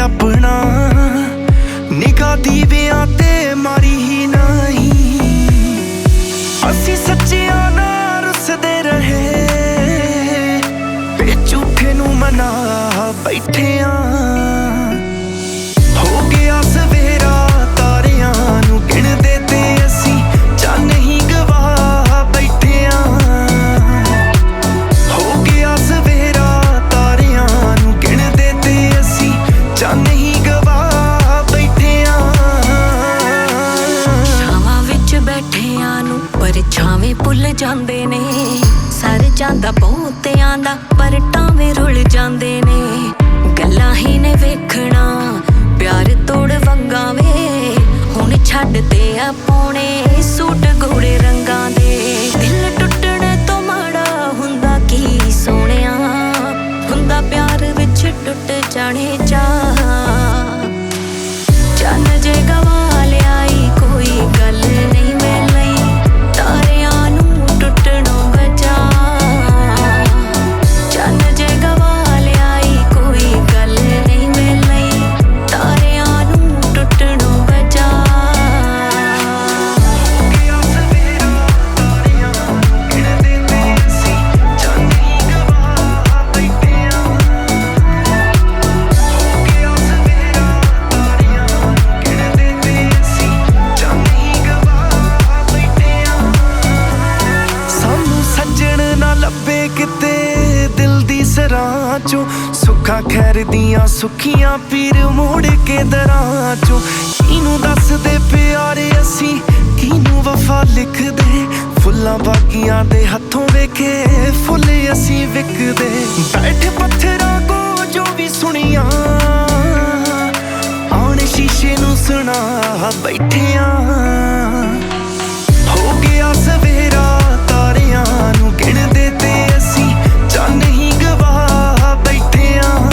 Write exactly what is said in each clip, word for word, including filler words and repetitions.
अपना निगाह दीवियां ते मारी ही नहीं। असी सच्चियां ना रुसदे रहे ते झूठे नू मना बैठे हो गया सवेरा तारियां नू गिणदे ते असी चन्न ही गवा बैठे हो गया सवेरा तारियां नू गिणदे ते असी चन्न ही गवा बैठे छावां विच बैठियां नू पर छावें भुल जांदे ने। सर जांदा बहुतियां दा पर टावें रुल जांदे ने। गल्लां ही ने वेखना प्यार तोड़ वंगा वे हुण छड्डदे आ पाउणे सूट गूड़े रंगां दे। दिल टुटणे तो माड़ा हुंदा की सोहणिया हुंदा प्यार विच टुट जाणे चा। चन्न जे गवा लियाई कोई गल नहीं मिलई तारियां नू टुटणों बचा। चन्न जे गवा लियाई कोई गल नहीं मिलई तारियां नू टुटणों बचा। गया सवेरा तारियां गिणदे ते असी चन्न ही गवा बैठे हो गया सवेरा तारियां गिणदे ते असी चन्न ही गवा बैठे। सानू सज्जण ना लभे किते दिल दी सराह चों सुखा खैर दियां सुखियां पीर मोड़ के दरां चों। किनू दसदे प्यारे असी किनू वफा लिखदे फुल्लां बागियां दे हत्थों वेखे फुल असी विकदे। बैठ पत्थरां को जो भी सुनिया आण शीशे नू सुना बैठे हो गया सवेरा तारियां नू गिणदे ते असी चन्न ही गवा बैठे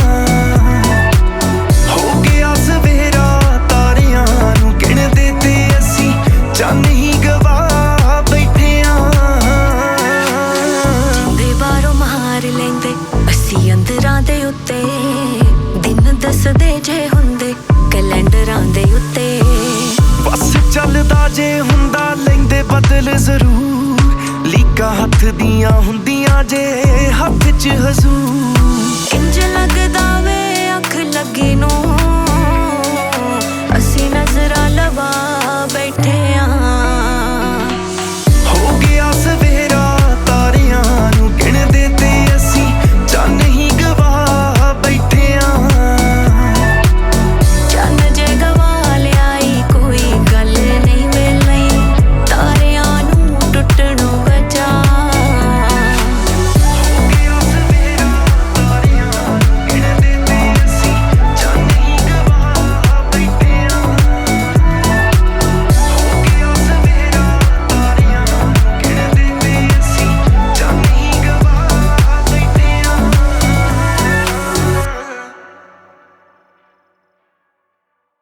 हो गया सवेरा तारियां नू गिणदे ते असी चन्न ही गवा बैठे। जिंदे बारों मार लेंदे असी अंदरां दे उत्ते दिन दसदे जे हुंदे कैलेंडरां दे उत्ते। बस चलदा जे हुंदा लैंदे बदल जरूर लीका हत्थ दियां हुंदियां जे हत्थ च हजूर।